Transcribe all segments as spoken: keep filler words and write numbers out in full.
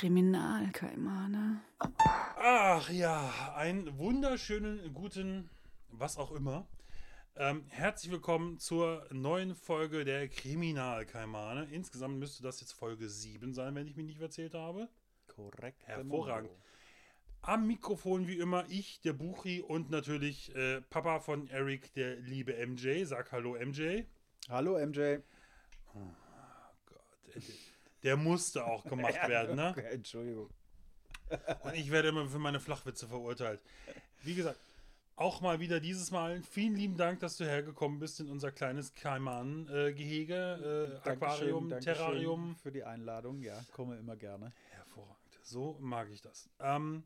Kriminalkaimane. Ach ja, einen wunderschönen, guten, was auch immer. Ähm, herzlich willkommen zur neuen Folge der Kriminalkaimane. Insgesamt müsste das jetzt Folge sieben sein, wenn ich mich nicht verzählt habe. Korrekt. Hervorragend. Am Mikrofon wie immer ich, der Buchi und natürlich äh, Papa von Eric, der liebe M J. Sag Hallo M J. Hallo M J. Oh Gott, ey, der musste auch gemacht ja, werden, ne? Okay, Entschuldigung. Und ich werde immer für meine Flachwitze verurteilt. Wie gesagt, auch mal wieder dieses Mal vielen lieben Dank, dass du hergekommen bist in unser kleines Kaiman-Gehege, äh, Aquarium, Dankeschön, Terrarium. Dankeschön für die Einladung, ja, komme immer gerne. Hervorragend. So mag ich das. Ähm,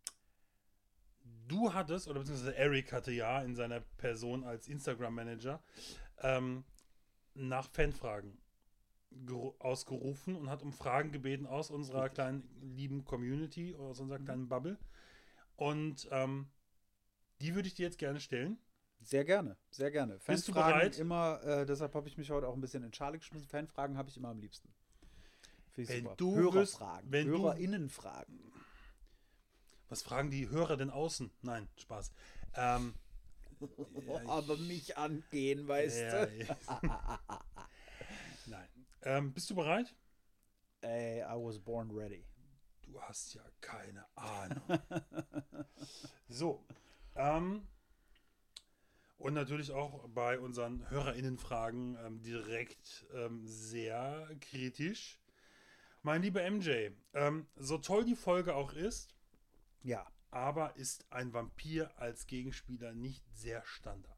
du hattest, oder beziehungsweise Eric hatte ja in seiner Person als Instagram-Manager ähm, nach Fanfragen ausgerufen und hat um Fragen gebeten aus unserer kleinen lieben Community, aus unserer kleinen Bubble. Und ähm, die würde ich dir jetzt gerne stellen. Sehr gerne, sehr gerne. Bist du Fanfragen bereit? Immer, äh, deshalb habe ich mich heute auch ein bisschen in Schale geschmissen. Fanfragen habe ich immer am liebsten. Finde ich Wenn super. du Hörerfragen, wenn du- HörerInnenfragen. Was fragen die Hörer denn außen? Nein, Spaß. Ähm, ja, ich- Aber mich angehen, weißt ja, du? ja. Nein. Ähm, bist du bereit? Ey, I was born ready. Du hast ja keine Ahnung. So. Ähm, und natürlich auch bei unseren HörerInnenfragen ähm, direkt ähm, sehr kritisch. Mein lieber M J, ähm, so toll die Folge auch ist, Ja. aber ist ein Vampir als Gegenspieler nicht sehr Standard.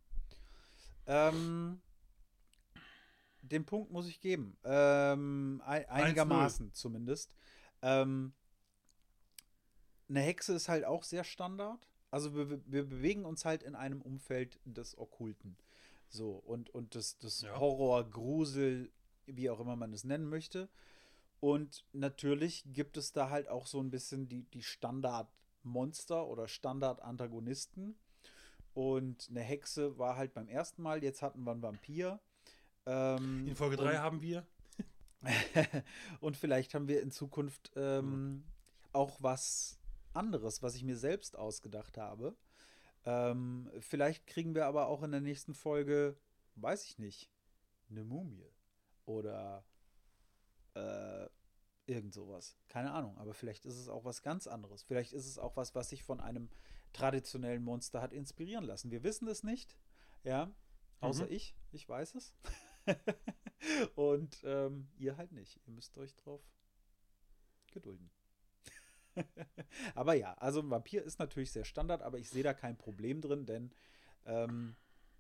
Ähm, den Punkt muss ich geben. Ähm, ein, einigermaßen zumindest. Ähm, eine Hexe ist halt auch sehr Standard. Also wir, wir bewegen uns halt in einem Umfeld des Okkulten. So, und, und des, des Ja. Horror, Grusel, wie auch immer man es nennen möchte. Und natürlich gibt es da halt auch so ein bisschen die, die Standardmonster oder Standard-Antagonisten. Und eine Hexe war halt beim ersten Mal, jetzt hatten wir einen Vampir. Ähm, In Folge drei und, haben wir und vielleicht haben wir in Zukunft ähm, auch was anderes, was ich mir selbst ausgedacht habe. Ähm, vielleicht kriegen wir aber auch in der nächsten Folge, weiß ich nicht, eine Mumie. Oder äh, irgend sowas. Keine Ahnung, aber vielleicht ist es auch was ganz anderes. Vielleicht ist es auch was, was sich von einem traditionellen Monster hat inspirieren lassen. Wir wissen es nicht, ja, außer Mhm. ich. Ich weiß es. Und ähm, ihr halt nicht. Ihr müsst euch drauf gedulden. Aber ja, also ein Vampir ist natürlich sehr Standard, aber ich sehe da kein Problem drin, denn ähm,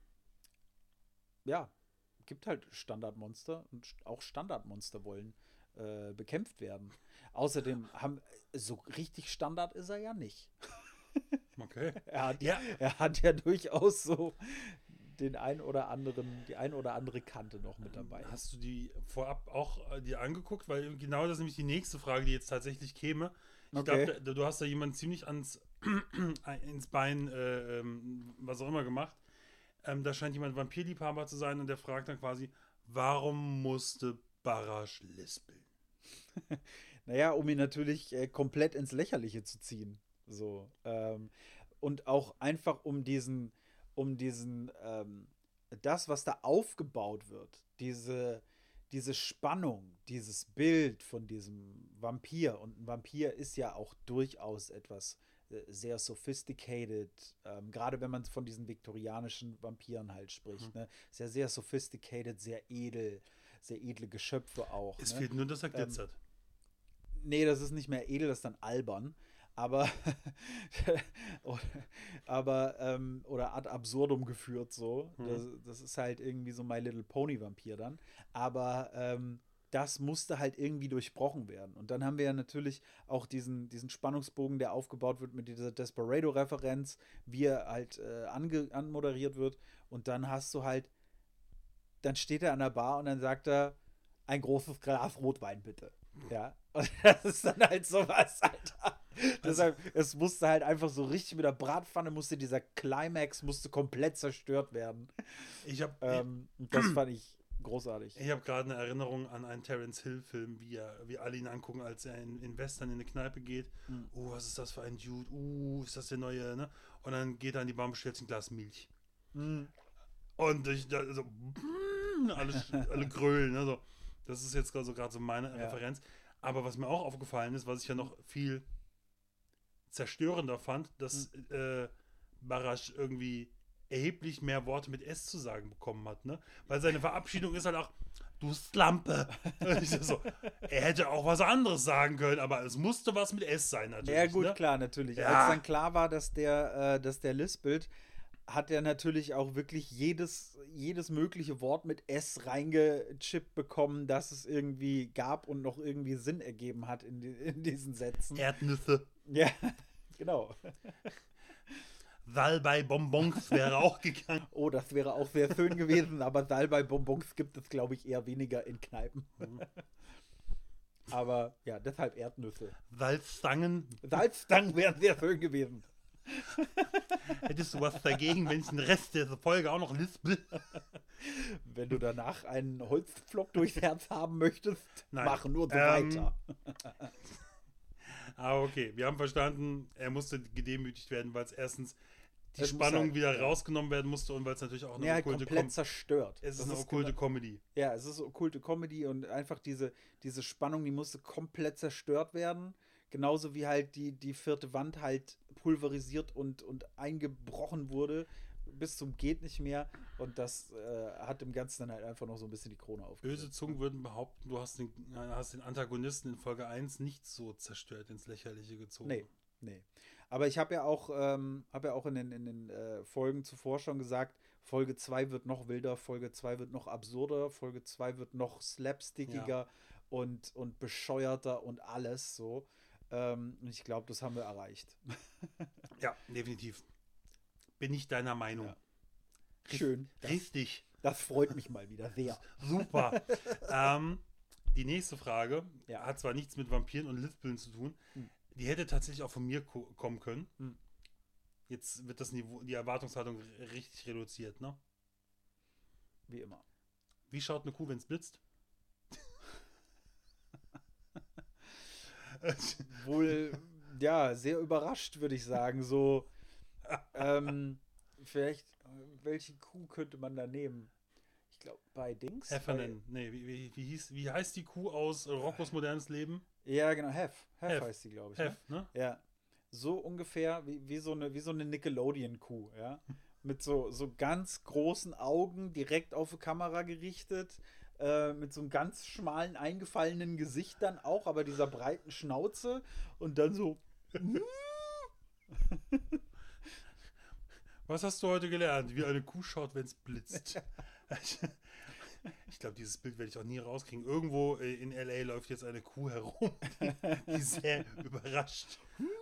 ja, gibt halt Standardmonster und auch Standardmonster wollen äh, bekämpft werden. Außerdem haben so richtig Standard ist er ja nicht. Okay. Er hat Ja. er hat ja durchaus so den ein oder anderen, die ein oder andere Kante noch mit dabei. Hast du die vorab auch äh, dir angeguckt? Weil genau das ist nämlich die nächste Frage, die jetzt tatsächlich käme. Ich Okay. glaube, du hast da jemanden ziemlich ans ins Bein, äh, ähm, was auch immer gemacht. Ähm, da scheint jemand Vampirliebhaber zu sein und der fragt dann quasi, warum musste Barasch lispeln? Naja, um ihn natürlich äh, komplett ins Lächerliche zu ziehen. So. Ähm, und auch einfach um diesen, um diesen, ähm, das, was da aufgebaut wird, diese, diese Spannung, dieses Bild von diesem Vampir. Und ein Vampir ist ja auch durchaus etwas äh, sehr sophisticated, ähm, gerade wenn man von diesen viktorianischen Vampiren halt spricht. Mhm. Ne? Sehr, sehr sophisticated, sehr edel, sehr edle Geschöpfe auch. Es ne? fehlt nur, dass er glitzert. Nee, das ist nicht mehr edel, das ist dann albern. Aber, oder, aber ähm, oder ad absurdum geführt so. Hm. Das, das ist halt irgendwie so My Little Pony Vampir dann. Aber ähm, das musste halt irgendwie durchbrochen werden. Und dann haben wir ja natürlich auch diesen, diesen Spannungsbogen, der aufgebaut wird mit dieser Desperado-Referenz, wie er halt äh, ange, anmoderiert wird. Und dann hast du halt, dann steht er an der Bar und dann sagt er, ein großes Glas Rotwein bitte. Ja, und das ist dann halt sowas, Alter. Deshalb, es musste halt einfach so richtig mit der Bratpfanne, musste dieser Climax, musste komplett zerstört werden. Ich habe Ähm, und das fand ich Großartig. Ich habe gerade eine Erinnerung an einen Terence Hill-Film, wie, er, wie alle ihn angucken, als er in, in Western in eine Kneipe geht. Mhm. Oh, was ist das für ein Dude? Uh, ist das der neue, ne? Und dann geht er an die Bar und bestellt sich ein Glas Milch. Mhm. Und ich da so, alle, alle grölen, ne? So. Das ist jetzt gerade so, grad so meine Ja. Referenz. Aber was mir auch aufgefallen ist, was ich ja noch viel zerstörender fand, dass Mhm. äh, Barasch irgendwie erheblich mehr Worte mit S zu sagen bekommen hat, ne? Weil seine Verabschiedung ist halt auch, du Slampe. Ich so, er hätte auch was anderes sagen können, aber es musste was mit S sein natürlich. Ja, gut, ne? klar, natürlich. Ja. Als dann klar war, dass der, äh, dass der lispelt, hat er natürlich auch wirklich jedes, jedes mögliche Wort mit S reingechippt bekommen, das es irgendwie gab und noch irgendwie Sinn ergeben hat in, die, in diesen Sätzen. Erdnüsse, Ja, genau. Salbei-Bonbons wäre auch gegangen. Oh, das wäre auch sehr schön gewesen, aber Salbei-Bonbons gibt es, glaube ich, eher weniger in Kneipen. Aber ja, deshalb Erdnüsse. Salzstangen. Salzstangen wären sehr schön gewesen. Hättest du was dagegen, wenn ich den Rest der Folge auch noch lispel? Wenn du danach einen Holzpflock durchs Herz haben möchtest, Nein. mach nur so Ähm, weiter. Aber okay, wir haben verstanden, er musste gedemütigt werden, weil es erstens die Es muss Spannung halt, wieder ja. rausgenommen werden musste und weil es natürlich auch eine Ja, halt okkulte komplett Kom zerstört. Es ist Das eine okkulte genau- Comedy. Ja, es ist okkulte Comedy und einfach diese, diese Spannung, die musste komplett zerstört werden. Genauso wie halt die, die vierte Wand halt pulverisiert und, und eingebrochen wurde bis zum geht nicht mehr. Und das äh, hat dem Ganzen dann halt einfach noch so ein bisschen die Krone Böse aufgesetzt. Zungen würden behaupten, du hast den, hast den Antagonisten in Folge eins nicht so zerstört, ins Lächerliche gezogen. Nee, nee. Aber ich habe ja auch, ähm, hab ja auch in den, in den äh, Folgen zuvor schon gesagt, Folge zwei wird noch wilder, Folge zwei wird noch absurder, Folge zwei wird noch slapstickiger Ja. und, und bescheuerter und alles so. Ähm, und ich glaube, das haben wir erreicht. Ja, definitiv. Bin ich deiner Meinung. Ja. Schön. Das, Richtig. das freut mich mal wieder sehr. Super. ähm, die nächste Frage Ja. hat zwar nichts mit Vampiren und Lispeln zu tun, Hm. die hätte tatsächlich auch von mir ko kommen können. Hm. Jetzt wird das Niveau, die Erwartungshaltung r- richtig reduziert, ne? Wie immer. Wie schaut eine Kuh, wenn es blitzt? Wohl, ja, sehr überrascht, würde ich sagen. So, ähm, vielleicht, äh, welche Kuh könnte man da nehmen? Ich glaube, bei Dings. Heffernan. Nee, wie, wie, wie, hieß, wie heißt die Kuh aus äh, Roccos modernes Leben? Bei, ja, genau, Hef. Hef, Hef. heißt sie, glaube ich. Hef, Ne? ne? Ja. So ungefähr wie, wie so eine, wie so eine Nickelodeon-Kuh, ja. Mit so, so ganz großen Augen direkt auf die Kamera gerichtet, äh, mit so einem ganz schmalen, eingefallenen Gesicht dann auch, aber dieser breiten Schnauze und dann so. Was hast du heute gelernt? Wie eine Kuh schaut, wenn es blitzt. Ich glaube, dieses Bild werde ich auch nie rauskriegen. Irgendwo äh, in L A läuft jetzt eine Kuh herum, die sehr überrascht.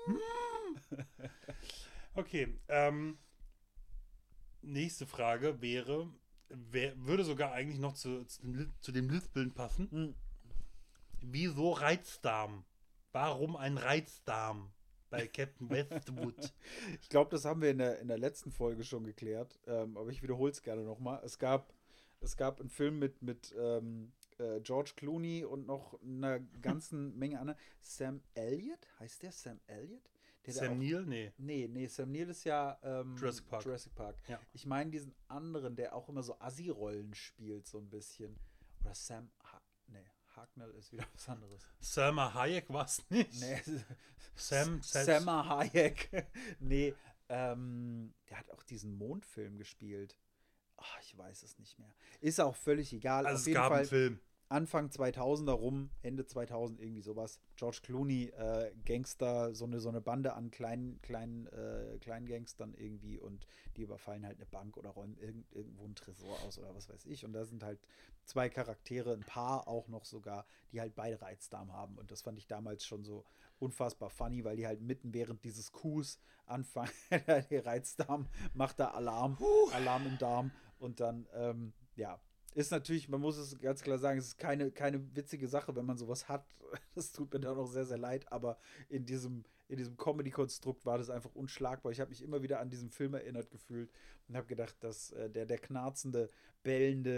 Okay, ähm, nächste Frage wäre, wer, würde sogar eigentlich noch zu, zu dem, Lis- zu dem Lispeln passen. Hm. Wieso Reizdarm? Warum ein Reizdarm bei Captain Westwood? Ich glaube, das haben wir in der, in der letzten Folge schon geklärt, ähm, aber ich wiederhole es gerne nochmal. Es gab, es gab einen Film mit, mit ähm, äh, George Clooney und noch einer ganzen Menge anderer. Sam Elliott? Heißt der Sam Elliott? Der da Sam auch, Neill? Nee. nee, nee, Sam Neill ist ja ähm, Jurassic Park. Jurassic Park. Ja. Ich meine diesen anderen, der auch immer so Assi-Rollen spielt, so ein bisschen. Oder Sam ha nee, Hacknell ist wieder was anderes. Salma Hayek war es nicht. Nee, Sam, selbst, Salma Hayek. Nee, ähm, der hat auch diesen Mondfilm gespielt. Ach, ich weiß es nicht mehr. Ist auch völlig egal. also Auf es jeden gab Fall einen Film. Anfang zweitausender rum, Ende zweitausend irgendwie sowas. George Clooney, äh, Gangster, so eine, so eine Bande an kleinen, kleinen, äh, kleinen Gangstern irgendwie und die überfallen halt eine Bank oder räumen irgend, irgendwo einen Tresor aus oder was weiß ich. Und da sind halt zwei Charaktere, ein Paar auch noch sogar, die halt beide Reizdarm haben. Und das fand ich damals schon so unfassbar funny, weil die halt mitten während dieses Coups anfangen, der Reizdarm macht da Alarm, Alarm im Darm und dann, ähm, ja, ist natürlich, man muss es ganz klar sagen, es ist keine, keine witzige Sache, wenn man sowas hat. Das tut mir dann auch sehr, sehr leid, aber in diesem, in diesem Comedy-Konstrukt war das einfach unschlagbar. Ich habe mich immer wieder an diesen Film erinnert gefühlt und habe gedacht, dass äh, der, der knarzende, bellende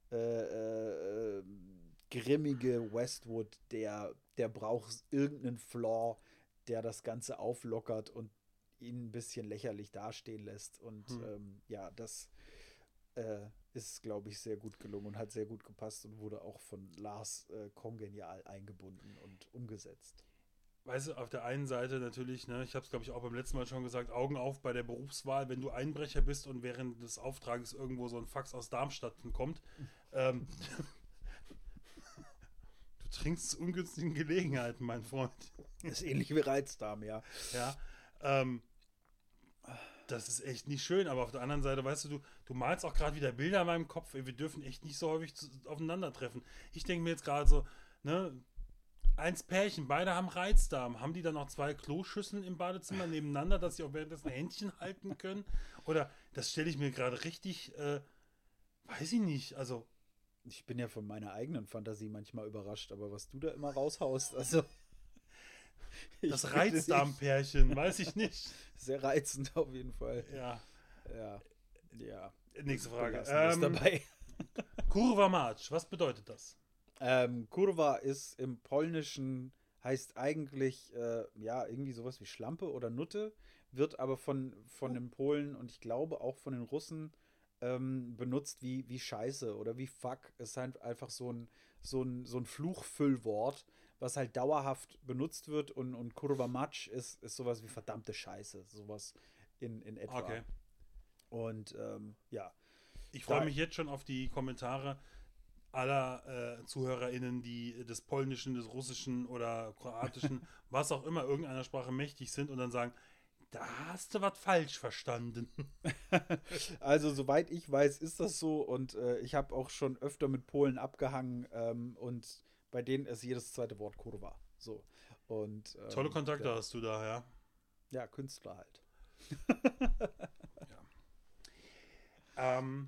äh, äh, grimmige Westwood, der, der braucht irgendeinen Flaw, der das Ganze auflockert und ihn ein bisschen lächerlich dastehen lässt. Und Hm. ähm, ja, das äh, ist, glaube ich, sehr gut gelungen und hat sehr gut gepasst und wurde auch von Lars äh, kongenial eingebunden und umgesetzt. Weißt du, auf der einen Seite natürlich, ne, ich habe es glaube ich auch beim letzten Mal schon gesagt, Augen auf bei der Berufswahl, wenn du Einbrecher bist und während des Auftrages irgendwo so ein Fax aus Darmstadt kommt, ähm, du trinkst zu ungünstigen Gelegenheiten, mein Freund. Das ist ähnlich wie Reizdarm, ja. Ja, ähm, das ist echt nicht schön, aber auf der anderen Seite, weißt du, du, du malst auch gerade wieder Bilder in meinem Kopf, ey, wir dürfen echt nicht so häufig zu, aufeinandertreffen. Ich denke mir jetzt gerade so, ne, eins Pärchen, beide haben Reizdarm. Haben die dann noch zwei Kloschüsseln im Badezimmer nebeneinander, dass sie auch währenddessen Händchen halten können? Oder, das stelle ich mir gerade richtig, äh, weiß ich nicht, also. Ich bin ja von meiner eigenen Fantasie manchmal überrascht, aber was du da immer raushaust, also. Das Reizdarmpärchen, weiß ich nicht. Sehr reizend auf jeden Fall. Ja. Ja. Ja. Nächste Frage. Ähm, dabei. Kurwa Mać, was bedeutet das? Ähm, Kurwa ist im Polnischen, heißt eigentlich, äh, ja, irgendwie sowas wie Schlampe oder Nutte, wird aber von, von den Polen und ich glaube auch von den Russen ähm, benutzt wie, wie Scheiße oder wie Fuck. Ist halt einfach so ein, so ein, so ein Fluchfüllwort, was halt dauerhaft benutzt wird und, und Kurwa Mać ist, ist sowas wie verdammte Scheiße, sowas in, in etwa. Okay. Und ähm, ja. Ich freue mich jetzt schon auf die Kommentare aller äh, ZuhörerInnen, die des Polnischen, des Russischen oder Kroatischen, was auch immer, irgendeiner Sprache mächtig sind und dann sagen, da hast du was falsch verstanden. Also, soweit ich weiß, ist das so und äh, ich habe auch schon öfter mit Polen abgehangen ähm, und bei denen ist jedes zweite Wort Kurwa. So. Und, ähm, Tolle Kontakte ja. hast du da, ja. Ja, Künstler halt. ja. Ähm.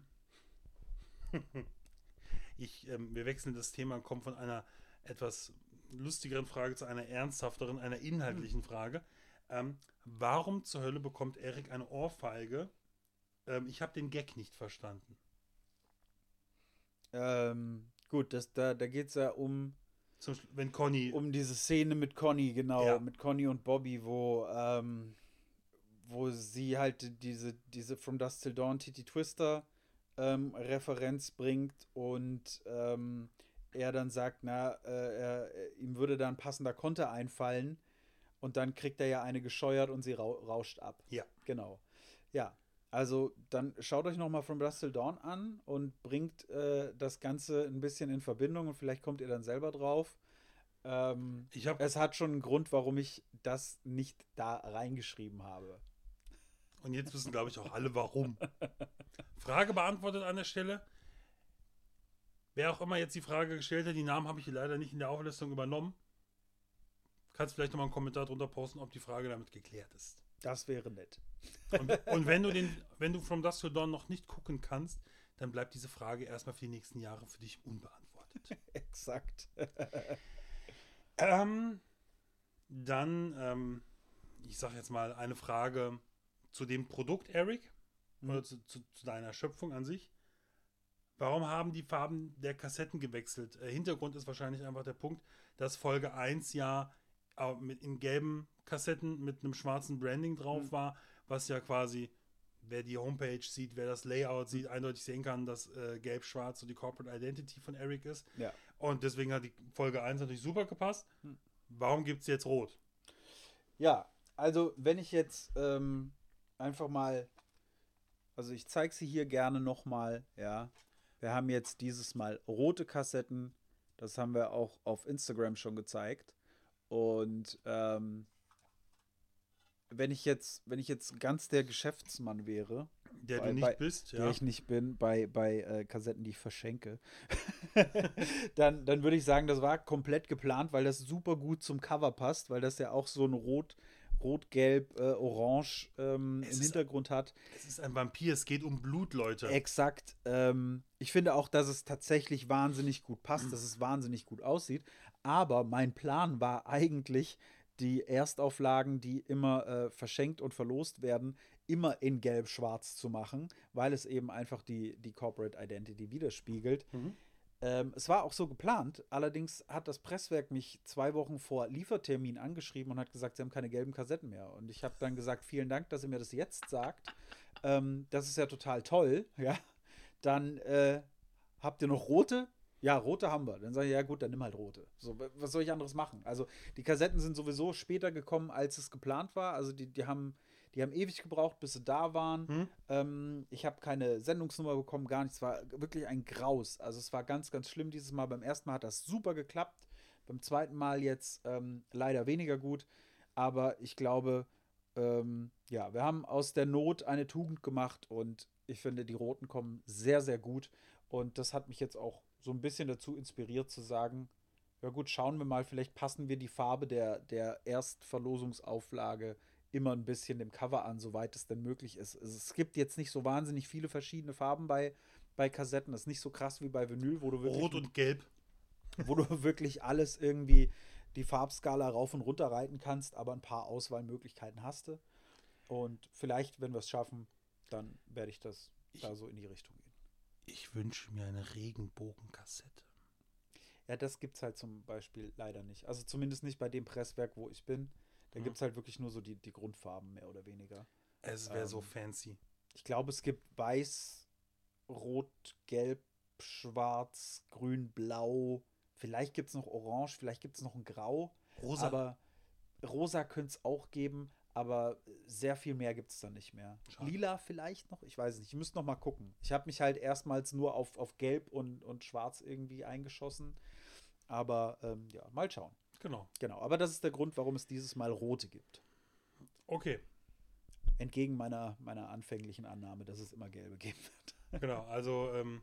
Ich, ähm, wir wechseln das Thema und kommen von einer etwas lustigeren Frage zu einer ernsthafteren, einer inhaltlichen Frage. Ähm, warum zur Hölle bekommt Erik eine Ohrfeige? Ähm, ich habe den Gag nicht verstanden. Ähm, gut, das, da, da geht es ja um, Zum, wenn Conny. um diese Szene mit Conny, genau, Ja. mit Conny und Bobby, wo, ähm, wo sie halt diese, diese From Dusk Till Dawn Titi Twister Ähm, Referenz bringt und ähm, er dann sagt, na, äh, er, ihm würde dann passender Konter einfallen und dann kriegt er ja eine gescheuert und sie rau rauscht ab. Ja. Genau. Ja, also dann schaut euch nochmal From Dusk Till Dawn an und bringt äh, das Ganze ein bisschen in Verbindung und vielleicht kommt ihr dann selber drauf. Ähm, Ich hab, es hat schon einen Grund, warum ich das nicht da reingeschrieben habe. Und jetzt wissen, glaube ich, auch alle, warum. Frage beantwortet an der Stelle. Wer auch immer jetzt die Frage gestellt hat, die Namen habe ich leider nicht in der Auflistung übernommen. Kannst vielleicht nochmal einen Kommentar drunter posten, ob die Frage damit geklärt ist. Das wäre nett. Und, und wenn du den, wenn du From Dusk Till Dawn noch nicht gucken kannst, dann bleibt diese Frage erstmal für die nächsten Jahre für dich unbeantwortet. Exakt. ähm, dann, ähm, ich sage jetzt mal eine Frage zu dem Produkt, Erik, mhm. oder zu, zu, zu deiner Schöpfung an sich. Warum haben die Farben der Kassetten gewechselt? Äh, Hintergrund ist wahrscheinlich einfach der Punkt, dass Folge eins ja äh, mit in gelben Kassetten mit einem schwarzen Branding drauf mhm. war, was ja quasi, wer die Homepage sieht, wer das Layout sieht, eindeutig sehen kann, dass äh, gelb-schwarz so die Corporate Identity von Erik ist. Ja. Und deswegen hat die Folge eins natürlich super gepasst. Mhm. Warum gibt es jetzt rot? Ja, also wenn ich jetzt ähm, einfach mal, also ich zeige sie hier gerne nochmal, ja. Wir haben jetzt dieses Mal rote Kassetten, das haben wir auch auf Instagram schon gezeigt. Und ähm, wenn ich jetzt, wenn ich jetzt ganz der Geschäftsmann wäre, der bei, du nicht bei, bist, der ja. ich nicht bin, bei, bei äh, Kassetten, die ich verschenke, dann, dann würde ich sagen, das war komplett geplant, weil das super gut zum Cover passt, weil das ja auch so ein Rot, Rot, Gelb, äh, Orange ähm, im Hintergrund hat. Es ist ein Vampir, es geht um Blut, Leute. Exakt. Ähm, ich finde auch, dass es tatsächlich wahnsinnig gut passt, dass es wahnsinnig gut aussieht. Aber mein Plan war eigentlich, die Erstauflagen, die immer äh, verschenkt und verlost werden, immer in gelb-schwarz zu machen, weil es eben einfach die, die Corporate Identity widerspiegelt. Mhm. Ähm, es war auch so geplant, allerdings hat das Presswerk mich zwei Wochen vor Liefertermin angeschrieben und hat gesagt, sie haben keine gelben Kassetten mehr. Und ich habe dann gesagt, vielen Dank, dass ihr mir das jetzt sagt. Ähm, das ist ja total toll, ja. Dann äh, habt ihr noch rote? Ja, rote haben wir. Dann sage ich, ja gut, dann nimm halt rote. So, was soll ich anderes machen? Also die Kassetten sind sowieso später gekommen, als es geplant war. Also die, die haben, die haben ewig gebraucht, bis sie da waren. Mhm. Ähm, ich habe keine Sendungsnummer bekommen, gar nichts. Es war wirklich ein Graus. Also es war ganz, ganz schlimm dieses Mal. Beim ersten Mal hat das super geklappt. Beim zweiten Mal jetzt ähm, leider weniger gut. Aber ich glaube, ähm, ja, wir haben aus der Not eine Tugend gemacht und ich finde, die Roten kommen sehr, sehr gut. Und das hat mich jetzt auch so ein bisschen dazu inspiriert zu sagen, ja gut, schauen wir mal, vielleicht passen wir die Farbe der, der Erstverlosungsauflage immer ein bisschen dem Cover an, soweit es denn möglich ist. Also es gibt jetzt nicht so wahnsinnig viele verschiedene Farben bei, bei Kassetten. Das ist nicht so krass wie bei Vinyl, wo du wirklich, Rot und Gelb. wo du wirklich alles irgendwie die Farbskala rauf und runter reiten kannst, aber ein paar Auswahlmöglichkeiten hast du. Und vielleicht, wenn wir es schaffen, dann werde ich das Ich, da so in die Richtung gehen. ich wünsche mir eine Regenbogenkassette. Ja, das gibt es halt zum Beispiel leider nicht. Also zumindest nicht bei dem Presswerk, wo ich bin. Da Mhm. gibt es halt wirklich nur so die, die Grundfarben, mehr oder weniger. Es wäre Ähm, so fancy. Ich glaube, es gibt weiß, rot, gelb, schwarz, grün, blau. Vielleicht gibt es noch orange, vielleicht gibt es noch ein Grau. Rosa. Aber rosa könnte es auch geben, aber sehr viel mehr gibt es dann nicht mehr. Schade. Lila vielleicht noch? Ich weiß es nicht. Ich müsste noch mal gucken. Ich habe mich halt erstmals nur auf, auf gelb und, und schwarz irgendwie eingeschossen. Aber ähm, ja, mal schauen. Genau. Genau, aber das ist der Grund, warum es dieses Mal rote gibt. Okay. Entgegen meiner, meiner anfänglichen Annahme, dass es immer gelbe geben wird. Genau, also ähm,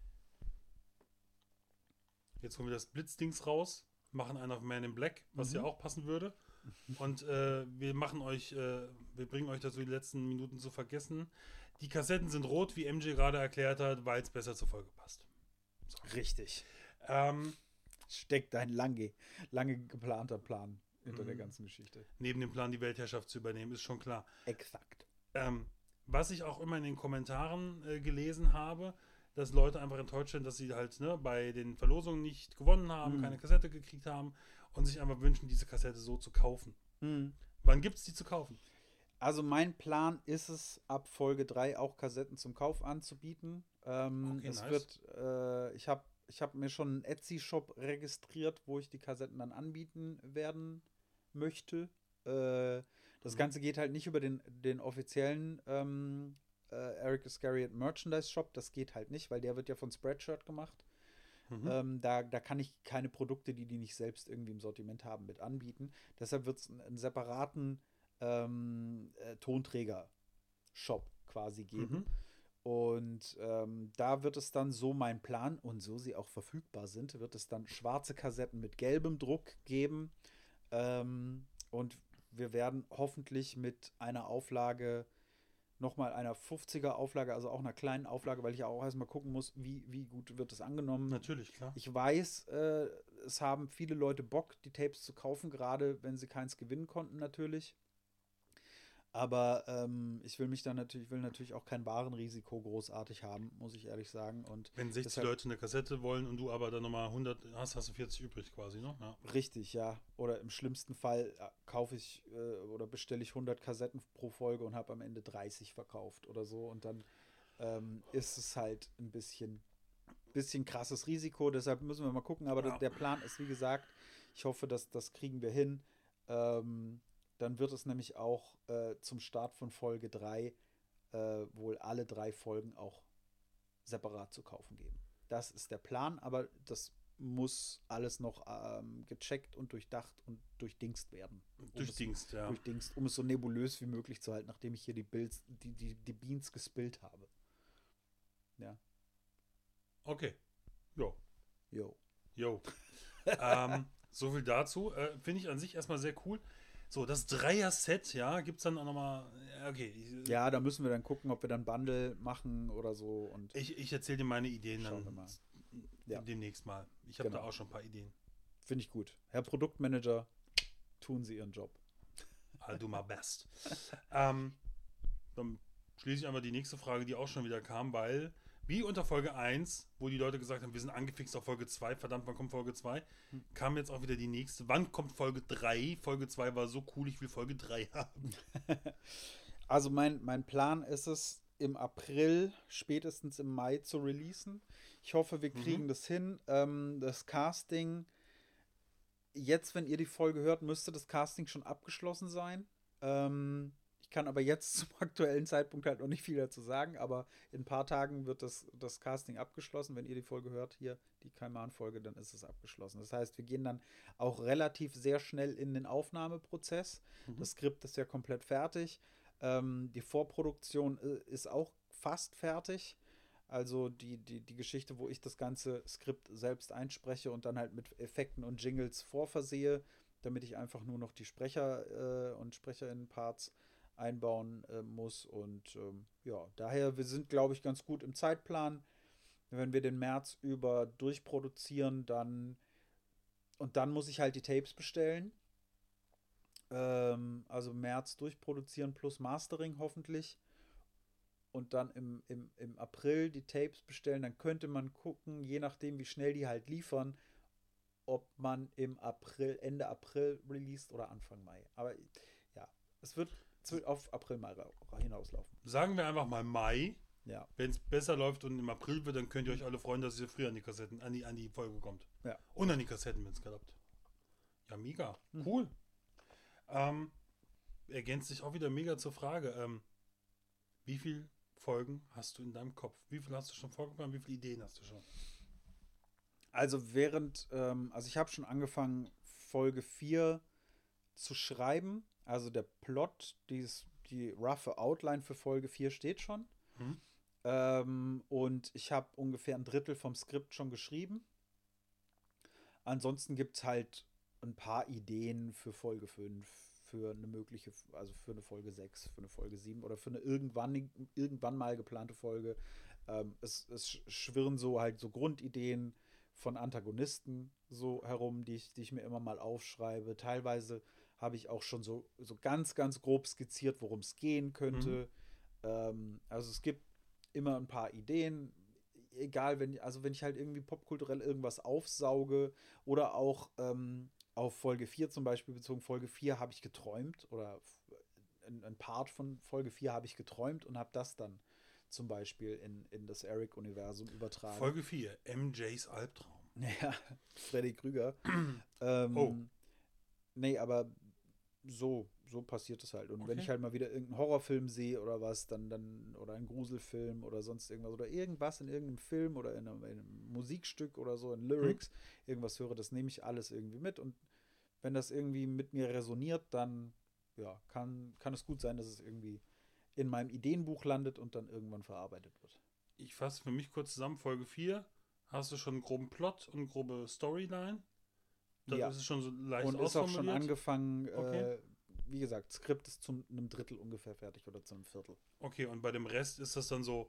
jetzt holen wir das Blitzdings raus, machen einen auf Man in Black, was Mhm. ja auch passen würde. Und äh, wir machen euch, äh, wir bringen euch dazu, die letzten Minuten zu vergessen. Die Kassetten sind rot, wie M J gerade erklärt hat, weil es besser zur Folge passt. Richtig. Ähm, Steckt ein lange, lange geplanter Plan hinter Mhm. der ganzen Geschichte. neben dem Plan, die Weltherrschaft zu übernehmen, ist schon klar. Exakt. Ähm, was ich auch immer in den Kommentaren äh, gelesen habe, dass Leute einfach enttäuscht sind, dass sie halt ne, bei den Verlosungen nicht gewonnen haben, Mhm. keine Kassette gekriegt haben und sich einfach wünschen, diese Kassette so zu kaufen. Mhm. Wann gibt es die zu kaufen? Also mein Plan ist es, ab Folge drei auch Kassetten zum Kauf anzubieten. Ähm, Okay, es nice. wird, äh, ich habe ich hab mir schon einen Etsy-Shop registriert, wo ich die Kassetten dann anbieten werden möchte. Äh, das Mhm. Ganze geht halt nicht über den, den offiziellen ähm, äh, Eric Iscariot Merchandise Shop. Das geht halt nicht, weil der wird ja von Spreadshirt gemacht. Mhm. Ähm, da, da kann ich keine Produkte, die die nicht selbst irgendwie im Sortiment haben, mit anbieten. Deshalb wird es einen, einen separaten ähm, äh, Tonträger-Shop quasi geben. Mhm. Und ähm, da wird es dann so mein Plan, und so sie auch verfügbar sind, wird es dann schwarze Kassetten mit gelbem Druck geben. Ähm, und wir werden hoffentlich mit einer Auflage, nochmal einer fünfziger Auflage, also auch einer kleinen Auflage, weil ich ja auch erstmal gucken muss, wie, wie gut wird es angenommen. Natürlich, klar. Ich weiß, äh, es haben viele Leute Bock, die Tapes zu kaufen, gerade wenn sie keins gewinnen konnten, natürlich. Aber ähm, ich will mich dann natürlich, will natürlich auch kein Warenrisiko großartig haben, muss ich ehrlich sagen. Und Wenn sechzig deshalb- Leute eine Kassette wollen und du aber dann nochmal hundert hast, hast du vierzig übrig quasi, ne? Ja. Richtig, ja. Oder im schlimmsten Fall äh, kaufe ich äh, oder bestelle ich hundert Kassetten pro Folge und habe am Ende dreißig verkauft oder so. Und dann ähm, ist es halt ein bisschen, bisschen krasses Risiko. Deshalb müssen wir mal gucken. Aber Ja. das, der Plan ist, wie gesagt, ich hoffe, dass das kriegen wir hin. Ähm, dann wird es nämlich auch äh, zum Start von Folge drei äh, wohl alle drei Folgen auch separat zu kaufen geben. Das ist der Plan, aber das muss alles noch ähm, gecheckt und durchdacht und durchdingst werden. Um Durch es- Dings, ja. Durchdingst, um es so nebulös wie möglich zu halten, nachdem ich hier die, Bills, die, die, die Beans gespillt habe. Ja. Okay. Jo. Jo. Jo. ähm, so viel dazu. Äh, Finde ich an sich erstmal sehr cool. So, das Dreier-Set, ja, gibt es dann auch nochmal. Okay. Ich, Ja, da müssen wir dann gucken, ob wir dann Bundle machen oder so. Und Ich, ich erzähle dir meine Ideen Schauen wir dann mal. Ja. demnächst mal. Ich habe Genau. da auch schon ein paar Ideen. finde ich gut. Herr Produktmanager, tun sie ihren Job. I'll do my best. ähm, dann schließe ich einmal die nächste Frage, die auch schon wieder kam, weil, wie unter Folge eins, wo die Leute gesagt haben, wir sind angefixt auf Folge zwei, verdammt, wann kommt Folge zwei, hm. kam jetzt auch wieder die nächste. Wann kommt Folge drei? Folge zwei war so cool, ich will Folge drei haben. Also mein, mein Plan ist es, im April, spätestens im Mai zu releasen. Ich hoffe, wir kriegen mhm. das hin. Ähm, das Casting, jetzt, wenn ihr die Folge hört, müsste das Casting schon abgeschlossen sein. Ähm, ich kann aber jetzt zum aktuellen Zeitpunkt halt noch nicht viel dazu sagen, aber in ein paar Tagen wird das, das Casting abgeschlossen. Wenn ihr die Folge hört, hier, die Kaiman-Folge, dann ist es abgeschlossen. Das heißt, wir gehen dann auch relativ sehr schnell in den Aufnahmeprozess. Mhm. Das Skript ist ja komplett fertig. Ähm, die Vorproduktion ist auch fast fertig. Also die, die, die Geschichte, wo ich das ganze Skript selbst einspreche und dann halt mit Effekten und Jingles vorversehe, damit ich einfach nur noch die Sprecher äh, und SprecherInnen-Parts einbauen äh, muss. Und ähm, ja, daher, wir sind, glaube ich, ganz gut im Zeitplan. Wenn wir den März über durchproduzieren, dann und dann muss ich halt die Tapes bestellen. Ähm, also März durchproduzieren plus Mastering hoffentlich. Und dann im, im, im April die Tapes bestellen, dann könnte man gucken, je nachdem, wie schnell die halt liefern, ob man im April, Ende April released oder Anfang Mai. Aber ja, es wird auf April, Mai hinauslaufen. Sagen wir einfach mal Mai. Ja. Wenn es besser läuft und im April wird, dann könnt ihr euch alle freuen, dass ihr früher an die Kassetten, an die, an die Folge kommt. Ja. Und an die Kassetten, wenn es klappt. Ja, mega. Hm. Cool. Ähm, ergänzt sich auch wieder mega zur Frage, ähm, wie viel Folgen hast du in deinem Kopf? Wie viel hast du schon vorgenommen? Wie viele Ideen hast du schon? Also während, ähm, also ich habe schon angefangen, Folge vier zu schreiben. Also der Plot, dies, die roughe Outline für Folge vier steht schon. Hm. Ähm, und ich habe ungefähr ein Drittel vom Skript schon geschrieben. Ansonsten gibt es halt ein paar Ideen für Folge fünf, für eine mögliche, also für eine Folge sechs, für eine Folge sieben oder für eine irgendwann, irgendwann mal geplante Folge. Ähm, es, es schwirren so halt so Grundideen von Antagonisten so herum, die ich, die ich mir immer mal aufschreibe. Teilweise habe ich auch schon so, so ganz, ganz grob skizziert, worum es gehen könnte. Mhm. Ähm, also es gibt immer ein paar Ideen. Egal, wenn, also wenn ich halt irgendwie popkulturell irgendwas aufsauge oder auch ähm, auf Folge vier zum Beispiel bezogen, Folge vier habe ich geträumt oder ein, ein Part von Folge vier habe ich geträumt und habe das dann zum Beispiel in, in das Eric-Universum übertragen. Folge vier, M Js Albtraum. Ja, Freddy Krüger. ähm, oh. Nee, aber so, so passiert es halt. Und okay. wenn ich halt mal wieder irgendeinen Horrorfilm sehe oder was, dann, dann, oder einen Gruselfilm oder sonst irgendwas, oder irgendwas in irgendeinem Film oder in einem, in einem Musikstück oder so, in Lyrics, hm. irgendwas höre, das nehme ich alles irgendwie mit. Und wenn das irgendwie mit mir resoniert, dann ja, kann, kann es gut sein, dass es irgendwie in meinem Ideenbuch landet und dann irgendwann verarbeitet wird. Ich fasse für mich kurz zusammen, Folge vier, hast du schon einen groben Plot und eine grobe Storyline? Da ja. ist es schon so leicht und ist auch schon angefangen, okay. äh, wie gesagt, Skript ist zu einem Drittel ungefähr fertig oder zu einem Viertel. Okay, und bei dem Rest ist das dann so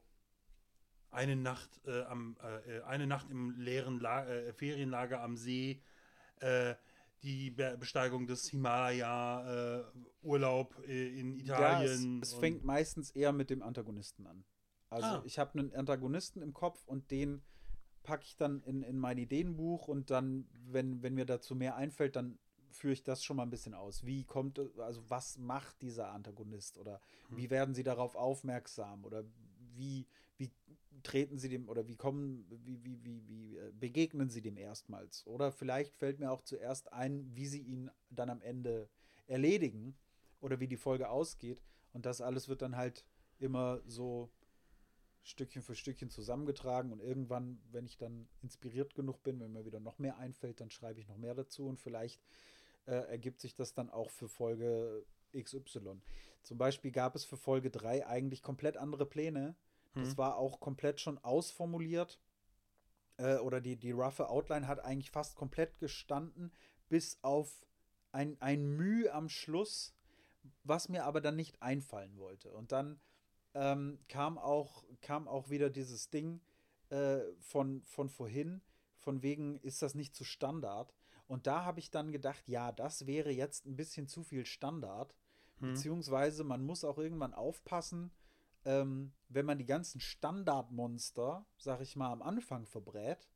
eine Nacht äh, am äh, eine Nacht im leeren La- äh, Ferienlager am See, äh, die Be- Besteigung des Himalaya, äh, Urlaub äh, in Italien. Ja, es, es fängt meistens eher mit dem Antagonisten an. Also ah. ich habe einen Antagonisten im Kopf und den packe ich dann in, in mein Ideenbuch und dann, wenn, wenn mir dazu mehr einfällt, dann führe ich das schon mal ein bisschen aus. Wie kommt, also was macht dieser Antagonist oder hm. wie werden sie darauf aufmerksam oder wie, wie treten sie dem oder wie kommen, wie, wie, wie, wie begegnen sie dem erstmals? Oder vielleicht fällt mir auch zuerst ein, wie sie ihn dann am Ende erledigen oder wie die Folge ausgeht. Und das alles wird dann halt immer so Stückchen für Stückchen zusammengetragen und irgendwann, wenn ich dann inspiriert genug bin, wenn mir wieder noch mehr einfällt, dann schreibe ich noch mehr dazu und vielleicht äh, ergibt sich das dann auch für Folge X Y. Zum Beispiel gab es für Folge drei eigentlich komplett andere Pläne. Das mhm. war auch komplett schon ausformuliert äh, oder die, die roughe Outline hat eigentlich fast komplett gestanden, bis auf ein, ein Mühe am Schluss, was mir aber dann nicht einfallen wollte. Und dann Ähm, kam auch, kam auch wieder dieses Ding äh, von, von vorhin, von wegen, ist das nicht zu Standard? Und da habe ich dann gedacht, ja, das wäre jetzt ein bisschen zu viel Standard. Hm. Beziehungsweise man muss auch irgendwann aufpassen, ähm, wenn man die ganzen Standardmonster, sag ich mal, am Anfang verbrät,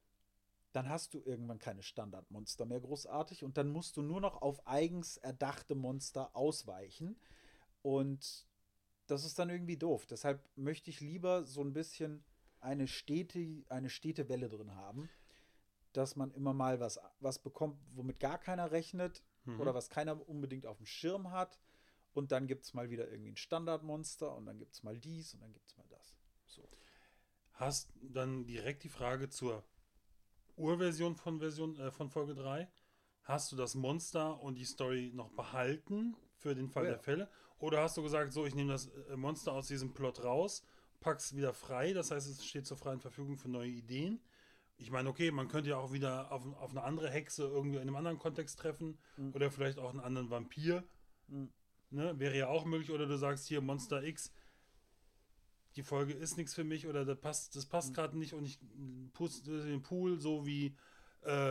dann hast du irgendwann keine Standardmonster mehr großartig und dann musst du nur noch auf eigens erdachte Monster ausweichen. Und das ist dann irgendwie doof. Deshalb möchte ich lieber so ein bisschen eine stete, eine stete Welle drin haben, dass man immer mal was, was bekommt, womit gar keiner rechnet Mhm. oder was keiner unbedingt auf dem Schirm hat. Und dann gibt es mal wieder irgendwie ein Standardmonster und dann gibt es mal dies und dann gibt es mal das. So. Hast dann direkt die Frage zur Urversion von Version äh, von Folge drei. Hast du das Monster und die Story noch behalten für den Fall Oh ja. der Fälle? Oder hast du gesagt, so, ich nehme das äh, Monster aus diesem Plot raus, pack's wieder frei, das heißt, es steht zur freien Verfügung für neue Ideen? Ich meine, okay, man könnte ja auch wieder auf, auf eine andere Hexe irgendwie in einem anderen Kontext treffen Mhm. oder vielleicht auch einen anderen Vampir. Mhm. Ne? Wäre ja auch möglich. Oder du sagst hier Monster X, die Folge ist nichts für mich oder das passt, das passt Mhm. gerade nicht und ich puste den Pool so wie äh,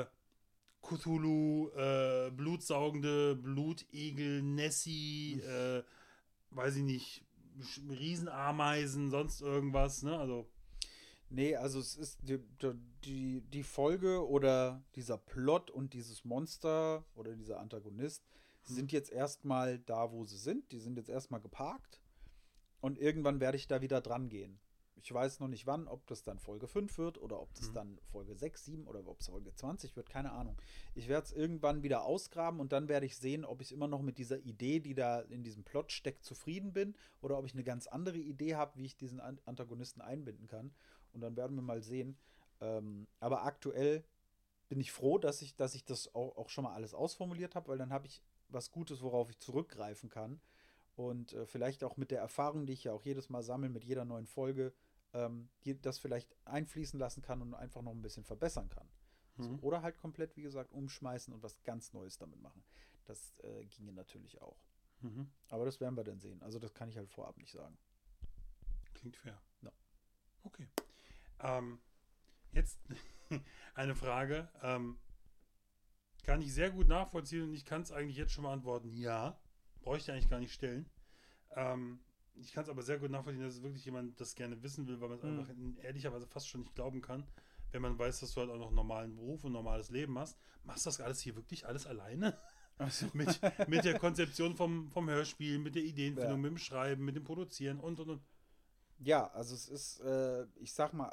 Cthulhu, äh, blutsaugende Blutegel, Nessie, äh, weiß ich nicht, Sch- Riesenameisen, sonst irgendwas, ne? Also, Nee, also es ist die, die, die Folge oder dieser Plot und dieses Monster oder dieser Antagonist sind jetzt erstmal da, wo sie sind. Die sind jetzt erstmal geparkt und irgendwann werde ich da wieder dran gehen. Ich weiß noch nicht wann, ob das dann Folge fünf wird oder ob das Mhm. dann Folge sechs, sieben oder ob es Folge zwanzig wird, keine Ahnung. Ich werde es irgendwann wieder ausgraben und dann werde ich sehen, ob ich immer noch mit dieser Idee, die da in diesem Plot steckt, zufrieden bin oder ob ich eine ganz andere Idee habe, wie ich diesen An- Antagonisten einbinden kann. Und dann werden wir mal sehen. Ähm, aber aktuell bin ich froh, dass ich, dass ich das auch, auch schon mal alles ausformuliert habe, weil dann habe ich was Gutes, worauf ich zurückgreifen kann. Und äh, vielleicht auch mit der Erfahrung, die ich ja auch jedes Mal sammle, mit jeder neuen Folge, ähm, die, das vielleicht einfließen lassen kann und einfach noch ein bisschen verbessern kann. So, mhm. oder halt komplett, wie gesagt, umschmeißen und was ganz Neues damit machen. Das äh, ginge natürlich auch. Mhm. Aber das werden wir dann sehen. Also das kann ich halt vorab nicht sagen. Klingt fair. Ja. Okay. Ähm, jetzt eine Frage. Ähm, kann ich sehr gut nachvollziehen und ich kann es eigentlich jetzt schon mal antworten. Ja. Bräuchte ich eigentlich gar nicht stellen. Ähm, ich kann es aber sehr gut nachvollziehen, dass wirklich jemand das gerne wissen will, weil man es Hm. einfach in ehrlicherweise fast schon nicht glauben kann, wenn man weiß, dass du halt auch noch einen normalen Beruf und ein normales Leben hast. Machst du das alles hier wirklich alles alleine? Also, mit, mit der Konzeption vom, vom Hörspiel, mit der Ideenfindung, Ja. mit dem Schreiben, mit dem Produzieren und und und. ja, also es ist, äh, ich sag mal,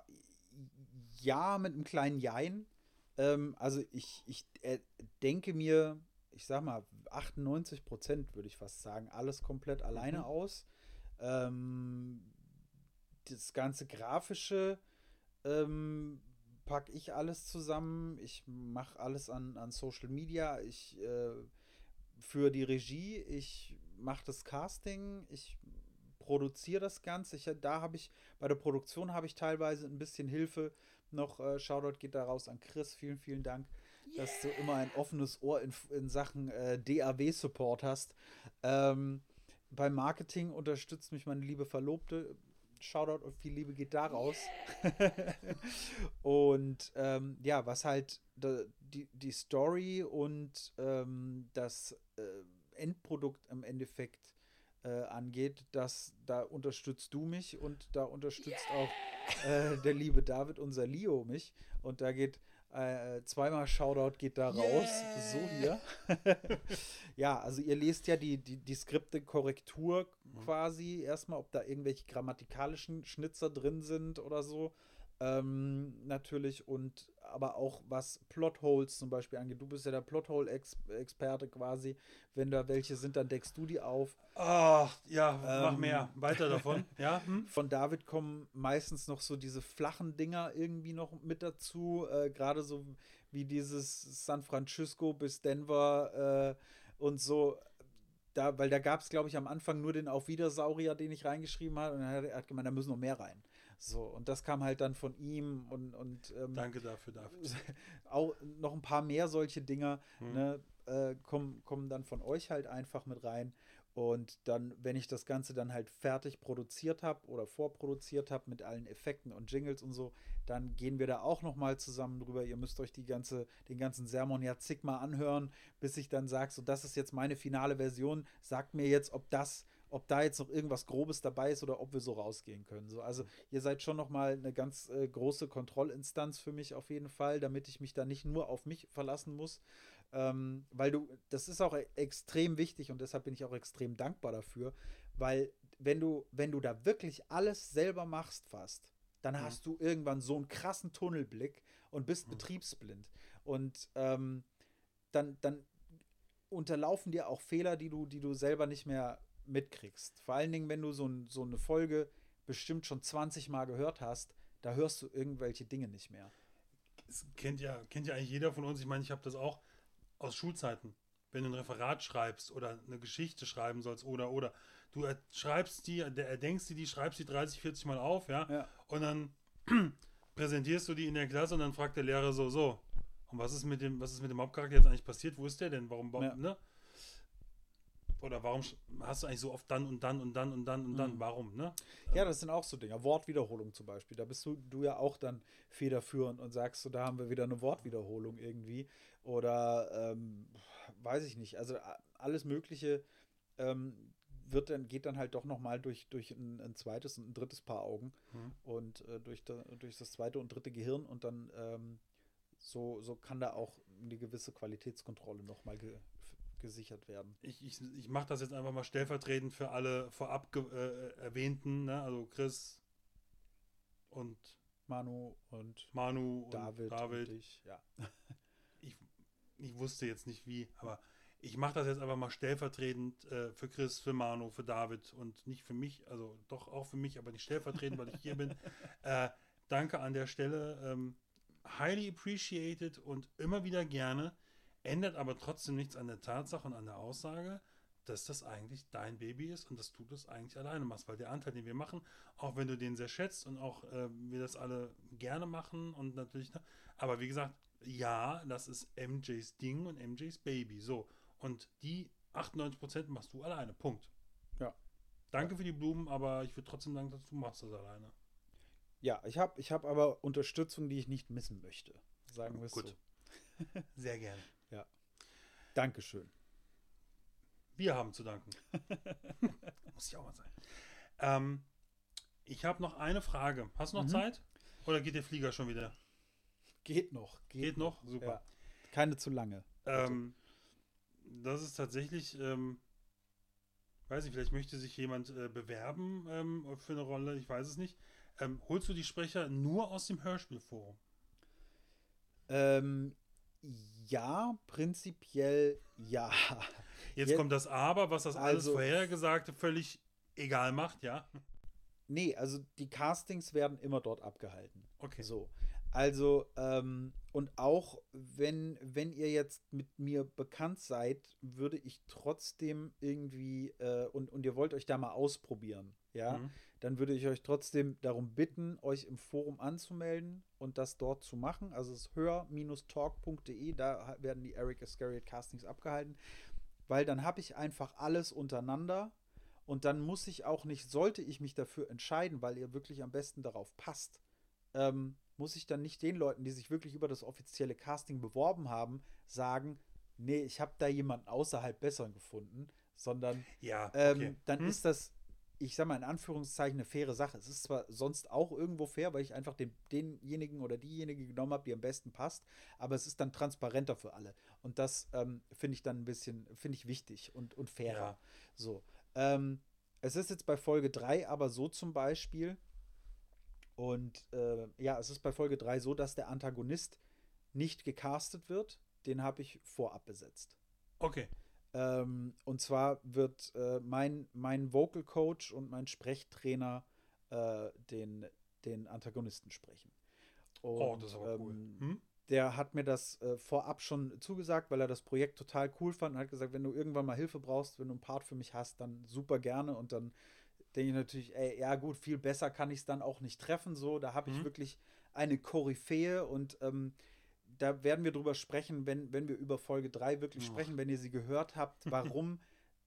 ja, mit einem kleinen Jein. Ähm, also ich, ich äh, denke mir, ich sag mal, achtundneunzig Prozent würde ich fast sagen, alles komplett alleine Mhm. aus. Ähm, das ganze Grafische ähm, packe ich alles zusammen. Ich mache alles an, an Social Media. Ich äh, für die Regie, ich mache das Casting, ich produziere das Ganze. Ich, da habe ich, bei der Produktion habe ich teilweise ein bisschen Hilfe noch. Äh, Shoutout geht da raus an Chris. Vielen, vielen Dank, dass du immer ein offenes Ohr in, in Sachen äh, D A W-Support hast. Ähm, beim Marketing unterstützt mich meine liebe Verlobte. Shoutout und viel Liebe geht da raus. Und ähm, ja, was halt da, die, die Story und ähm, das äh, Endprodukt im Endeffekt äh, angeht, das, da unterstützt du mich und da unterstützt auch äh, der liebe David, unser Leo, mich. Und da geht äh, zweimal Shoutout geht da raus. So hier. Ja, also ihr lest ja die, die, die Skripte Korrektur quasi erstmal, ob da irgendwelche grammatikalischen Schnitzer drin sind oder so. Ähm, natürlich und aber auch was Plotholes zum Beispiel angeht. Du bist ja der Plothole-Experte quasi. Wenn da welche sind, dann deckst du die auf. Ach, ja, mach Ähm, mehr. Weiter davon. Ja? Hm? Von David kommen meistens noch so diese flachen Dinger irgendwie noch mit dazu. Äh, Gerade so wie dieses San Francisco bis Denver äh, und so. Da, weil da gab es, glaube ich, am Anfang nur den Auf Wiedersaurier, den ich reingeschrieben habe. Und er hat, er hat gemeint, da müssen noch mehr rein. So, und das kam halt dann von ihm und, und ähm, Danke dafür, David. auch noch ein paar mehr solche Dinger, Hm. ne, äh, kommen, kommen dann von euch halt einfach mit rein. Und dann, wenn ich das Ganze dann halt fertig produziert habe oder vorproduziert habe mit allen Effekten und Jingles und so, dann gehen wir da auch nochmal zusammen drüber. Ihr müsst euch die ganze, den ganzen Sermon ja zigmal anhören, bis ich dann sage, so, das ist jetzt meine finale Version. Sagt mir jetzt, ob das, ob da jetzt noch irgendwas Grobes dabei ist oder ob wir so rausgehen können. So, also ihr seid schon nochmal eine ganz äh, große Kontrollinstanz für mich auf jeden Fall, damit ich mich da nicht nur auf mich verlassen muss. Ähm, weil du, das ist auch e- extrem wichtig und deshalb bin ich auch extrem dankbar dafür, weil wenn du, wenn du da wirklich alles selber machst fast, dann Mhm. hast du irgendwann so einen krassen Tunnelblick und bist Mhm. betriebsblind. Und ähm, dann, dann unterlaufen dir auch Fehler, die du, die du selber nicht mehr mitkriegst. Vor allen Dingen, wenn du so, ein, so eine Folge bestimmt schon zwanzig Mal gehört hast, da hörst du irgendwelche Dinge nicht mehr. Das kennt ja, kennt ja eigentlich jeder von uns. Ich meine, ich habe das auch aus Schulzeiten. Wenn du ein Referat schreibst oder eine Geschichte schreiben sollst oder, oder. Du er- schreibst die, der- erdenkst die, die schreibst die dreißig, vierzig Mal auf, ja. Ja. Und dann präsentierst du die in der Klasse und dann fragt der Lehrer so, so. Und was ist mit dem, was ist mit dem Hauptcharakter jetzt eigentlich passiert? Wo ist der denn? Warum, Ja. ne? Oder warum sch- hast du eigentlich so oft dann und dann und dann und dann und dann? Mhm. Warum, ne? Ja, das sind auch so Dinge. Wortwiederholung zum Beispiel. Da bist du, du ja auch dann federführend und sagst so, da haben wir wieder eine Wortwiederholung irgendwie. Oder ähm, weiß ich nicht. Also a- alles Mögliche ähm, wird dann, geht dann halt doch nochmal durch, durch ein, ein zweites und ein drittes Paar Augen Mhm. und äh, durch, da, durch das zweite und dritte Gehirn und dann ähm, so, so kann da auch eine gewisse Qualitätskontrolle nochmal ge gesichert werden. Ich, ich, ich mache das jetzt einfach mal stellvertretend für alle vorab ge- äh, erwähnten, ne? Also Chris und Manu und Manu und David, David. und ich, ja. Ich, ich wusste jetzt nicht wie, aber ich mache das jetzt einfach mal stellvertretend äh, für Chris, für Manu, für David und nicht für mich, also doch auch für mich, aber nicht stellvertretend, weil ich hier bin. Äh, danke an der Stelle. Ähm, highly appreciated und immer wieder gerne. Ändert aber trotzdem nichts an der Tatsache und an der Aussage, dass das eigentlich dein Baby ist und dass du das eigentlich alleine machst, weil der Anteil, den wir machen, auch wenn du den sehr schätzt und auch äh, wir das alle gerne machen und natürlich, ne, aber wie gesagt, ja, das ist M Js Ding und M Js Baby, so. Und die achtundneunzig Prozent machst du alleine, Punkt. Ja. Danke für die Blumen, aber ich würde trotzdem sagen, dass du machst das alleine. Ja, ich habe ich hab aber Unterstützung, die ich nicht missen möchte. Sagen wir es Gut. so. Sehr gerne. Ja. Dankeschön. Wir haben zu danken. Muss ja auch mal sein. Ähm, ich habe noch eine Frage. Hast du noch Mhm. Zeit? Oder geht der Flieger schon wieder? Geht noch. Geht noch? Super. Ja. Keine zu lange. Ähm, das ist tatsächlich, ähm, weiß ich, vielleicht möchte sich jemand äh, bewerben ähm, für eine Rolle, ich weiß es nicht. Ähm, holst du die Sprecher nur aus dem Hörspielforum? Ähm, ja, prinzipiell ja. Jetzt Je- kommt das Aber, was das alles also- Vorhergesagte völlig egal macht, ja? Nee, also die Castings werden immer dort abgehalten. Okay. So. Also, ähm, und auch wenn, wenn ihr jetzt mit mir bekannt seid, würde ich trotzdem irgendwie, äh, und, und ihr wollt euch da mal ausprobieren, ja, Mhm. dann würde ich euch trotzdem darum bitten, euch im Forum anzumelden und das dort zu machen. Also es ist hör talk punkt de, da werden die Eric Iscariot Castings abgehalten, weil dann habe ich einfach alles untereinander und dann muss ich auch nicht, sollte ich mich dafür entscheiden, weil ihr wirklich am besten darauf passt, ähm, muss ich dann nicht den Leuten, die sich wirklich über das offizielle Casting beworben haben, sagen, nee, ich habe da jemanden außerhalb besseren gefunden, sondern Ja, ähm, okay. dann Hm? ist das, ich sag mal in Anführungszeichen, eine faire Sache. Es ist zwar sonst auch irgendwo fair, weil ich einfach den, denjenigen oder diejenige genommen habe, die am besten passt, aber es ist dann transparenter für alle. Und das ähm, finde ich dann ein bisschen, finde ich wichtig und, und fairer. Ja. So. Ähm, es ist jetzt bei Folge drei aber so zum Beispiel, und äh, ja, es ist bei Folge drei so, dass der Antagonist nicht gecastet wird. Den habe ich vorab besetzt. Okay. Ähm, und zwar wird äh, mein, mein Vocal Coach und mein Sprechtrainer äh, den, den Antagonisten sprechen. Und, Oh, das ist aber cool. ähm, Hm? der hat mir das äh, vorab schon zugesagt, weil er das Projekt total cool fand und hat gesagt, wenn du irgendwann mal Hilfe brauchst, wenn du einen Part für mich hast, dann super gerne. Und dann denke ich natürlich, ey, ja gut, viel besser kann ich es dann auch nicht treffen. So, da habe ich Mhm. wirklich eine Koryphäe und ähm, da werden wir drüber sprechen, wenn, wenn wir über Folge drei wirklich Ach. sprechen, wenn ihr sie gehört habt, warum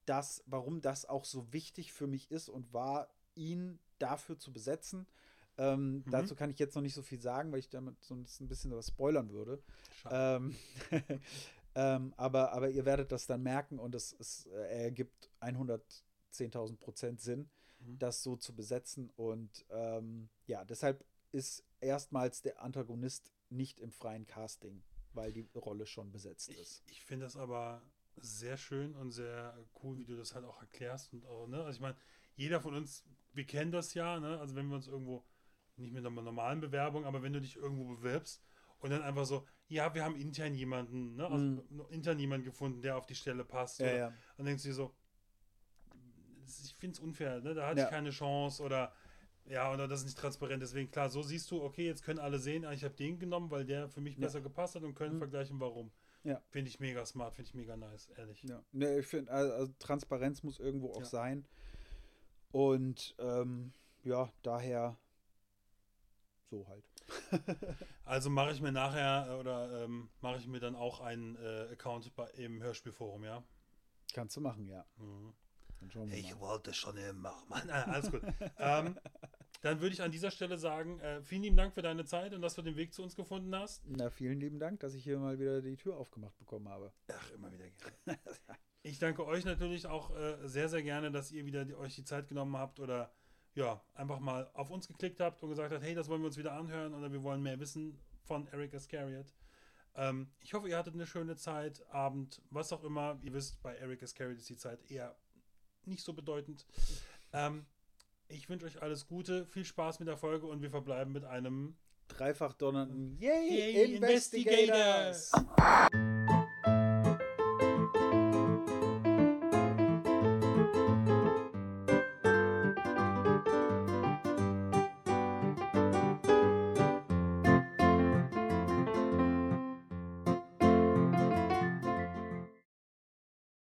das, warum das auch so wichtig für mich ist und war, ihn dafür zu besetzen. Ähm, mhm. Dazu kann ich jetzt noch nicht so viel sagen, weil ich damit so ein bisschen was spoilern würde. Ähm, ähm, aber, aber ihr werdet das dann merken und es, es äh, ergibt hundertzehntausend Prozent Sinn, mhm. das so zu besetzen. Und ähm, ja, deshalb ist erstmals der Antagonist nicht im freien Casting, weil die Rolle schon besetzt ist. Ich, ich finde das aber sehr schön und sehr cool, wie du das halt auch erklärst. Und auch, ne? Also ich meine, jeder von uns, wir kennen das ja, ne? Also wenn wir uns irgendwo, nicht mit einer normalen Bewerbung, aber wenn du dich irgendwo bewirbst und dann einfach so, ja, wir haben intern jemanden, ne? Also mm. intern jemanden gefunden, der auf die Stelle passt. Ja, oder, ja. Dann denkst du dir so, ich finde es unfair, ne? Da hatte ja. ich keine Chance oder ja, oder das ist nicht transparent. Deswegen, klar, so siehst du, okay, jetzt können alle sehen, ich habe den genommen, weil der für mich ja. besser gepasst hat und können mhm. vergleichen, warum. Ja. Finde ich mega smart, finde ich mega nice, ehrlich. Ja. Ne, ich finde, also Transparenz muss irgendwo auch ja. sein. Und ähm, ja, daher so halt. Also mache ich mir nachher oder ähm, mache ich mir dann auch einen äh, Account bei, im Hörspielforum, ja? Kannst du machen, ja. Mhm. Dann schauen wir ich mal. wollte schon immer machen. Alles gut. ähm, dann würde ich an dieser Stelle sagen, äh, vielen lieben Dank für deine Zeit und dass du den Weg zu uns gefunden hast. Na, vielen lieben Dank, dass ich hier mal wieder die Tür aufgemacht bekommen habe. Ach, immer wieder gerne. Ich danke euch natürlich auch äh, sehr, sehr gerne, dass ihr wieder die, euch die Zeit genommen habt oder ja, einfach mal auf uns geklickt habt und gesagt habt, hey, das wollen wir uns wieder anhören oder wir wollen mehr wissen von Eric Iscariot. Ähm, ich hoffe, ihr hattet eine schöne Zeit, Abend, was auch immer. Ihr wisst, bei Eric Iscariot ist die Zeit eher nicht so bedeutend. Ähm, ich wünsche euch alles Gute, viel Spaß mit der Folge und wir verbleiben mit einem dreifach donnernden Yay, Yay Investigators! Investigators!